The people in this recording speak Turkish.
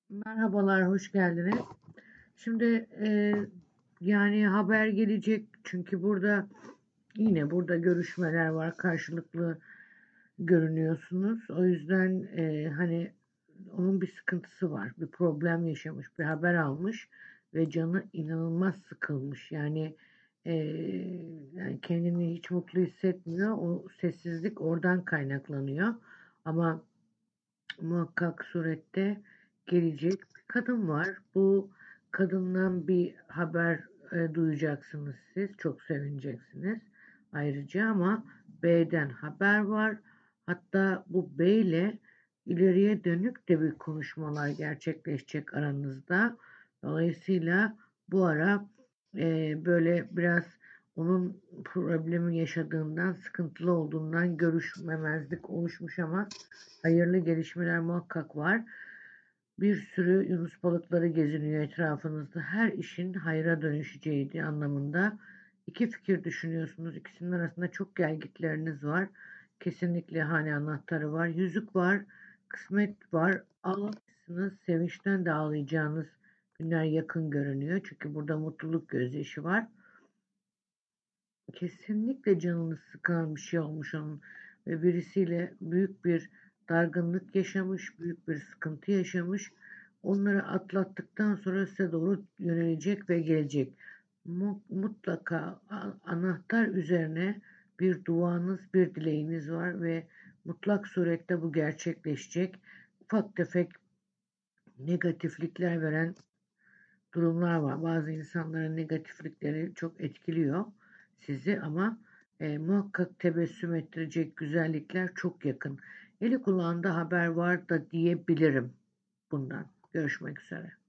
Merhabalar, hoş geldiniz. Şimdi yani haber gelecek çünkü burada görüşmeler var, karşılıklı görünüyorsunuz. O yüzden hani onun bir sıkıntısı var, bir problem yaşamış, bir haber almış ve canı inanılmaz sıkılmış. E, yani kendini hiç mutlu hissetmiyor. O sessizlik oradan kaynaklanıyor. Ama muhakkak surette gelecek bir kadın var. Bu kadından bir haber duyacaksınız siz. Çok sevineceksiniz. Ayrıca ama B'den haber var. Hatta bu B ile ileriye dönük de bir konuşmalar gerçekleşecek aranızda. Dolayısıyla bu ara böyle biraz onun problemi yaşadığından, sıkıntılı olduğundan görüşmemezlik oluşmuş ama hayırlı gelişmeler muhakkak var. Bir sürü yunus balıkları geziniyor etrafınızda. Her işin hayra dönüşeceği anlamında. İki fikir düşünüyorsunuz. İkisinin arasında çok gelgitleriniz var. Kesinlikle hane anahtarı var. Yüzük var. Kısmet var. Ağlamışsınız. Sevinçten de ağlayacağınız günler yakın görünüyor. Çünkü burada mutluluk gözyaşı var. Kesinlikle canını sıkan bir şey olmuş onun ve birisiyle büyük bir dargınlık yaşamış, büyük bir sıkıntı yaşamış. Onları atlattıktan sonra size doğru yönelecek ve gelecek. Mutlaka anahtar üzerine bir duanız, bir dileğiniz var ve mutlak surette bu gerçekleşecek. Ufak tefek negatiflikler veren durumlar var. Bazı insanların negatiflikleri çok etkiliyor sizi ama muhakkak tebessüm ettirecek güzellikler çok yakın. Eli kulağında haber var da diyebilirim bundan. Görüşmek üzere.